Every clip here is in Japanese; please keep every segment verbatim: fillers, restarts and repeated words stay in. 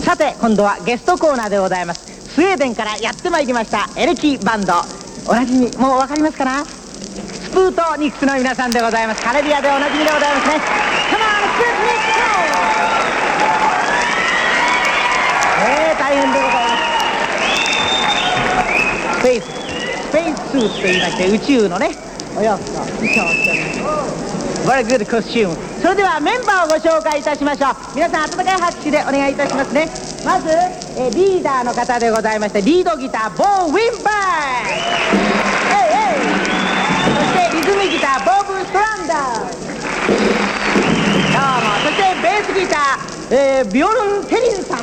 さて今度はゲストコーナーでございます。スウェーデンからやってまいりましたエレキバンド、おなじみ、もう分かりますかな、スプートニクスの皆さんでございます。カレリアでおなじみでございますね。カモンスプートニクス。えー、大変でございます。スペーススペーススーツと言いまして宇宙のねお洋服を衣装をしております。Very good costume。 それではメンバーをご紹介いたしましょう。皆さん温かい拍手でお願いいたしますね。まず、えー、リーダーの方でございまして、リードギターボー・ウィンバー、えいえい。そしてリズムギターボブ・ストランダー、どうも。そしてベースギター、えー、ビョルン・テリンさん、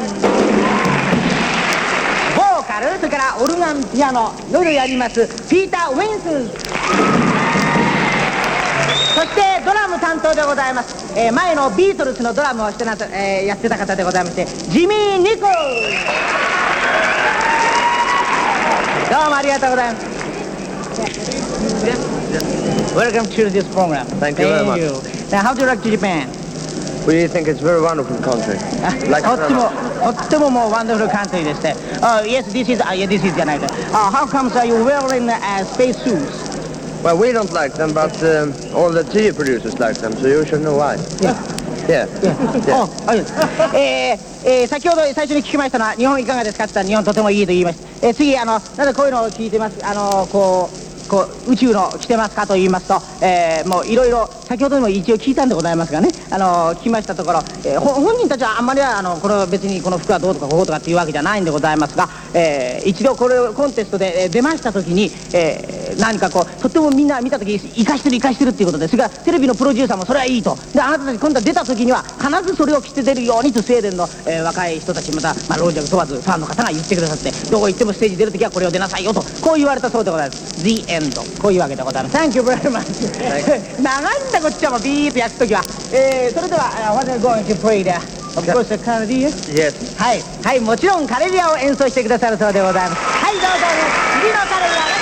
ボーカル、それからオルガン、ピアノいろいろやりますピーター・ウィンス。そしてドラム担当でございます、えー、前のビートルズのドラムをしてな、えー、やってた方でございまして、ジミー・ニコル。どうもありがとうございます。 Welcome to this program. Thank you very much. Now, how do you like Japan? We think it's a very wonderful country. とってもとってももうワンダフルカントリーでして、uh, Yes, this is, uh, yeah, this is じゃないか、uh, How comes are you wearing uh, space suits? Well, we don't like them, but um, all the T V producers like them, so you should know why. Yeah. Yeah. Yeah. お、はい。えーえー、先ほど最初に聞きましたのは日本いかがですかって言ったら日本とてもいいと言いました。えー、次あのなぜこういうのを聞いてます、あのこうこう宇宙の来てますかと言いますと、えー、もういろいろ先ほどにも一応聞いたんでございますがね、あの聞きましたところ、えー、本人たちはあんまりはあのこれ別にこの服はどうとかこうとかっていうわけじゃないんでございますが、えー、一度これをコンテストで、えー、出ました時に、えー、何かこうとってもみんな見た時生かしてる生かしてるっていうことで、それからテレビのプロデューサーもそれはいいと、であなたたち今度は出た時には必ずそれを着て出るようにとスウェーデンの、えー、若い人たちまた、まあ、老若問わずファンの方が言ってくださって、どこ行ってもステージ出る時はこれを出なさいよとこう言われたそうでございます。 The end。 こういうわけでございます。 Thank you very much。 長いんだこっちはもうビーッと焼く時は、えー、それでは、uh, What are you going to play there? Of course the Canadian? Yes. はいはい、もちろんカレリアを演奏してくださるそうでございます。はい、どうぞね、次のカレリアね。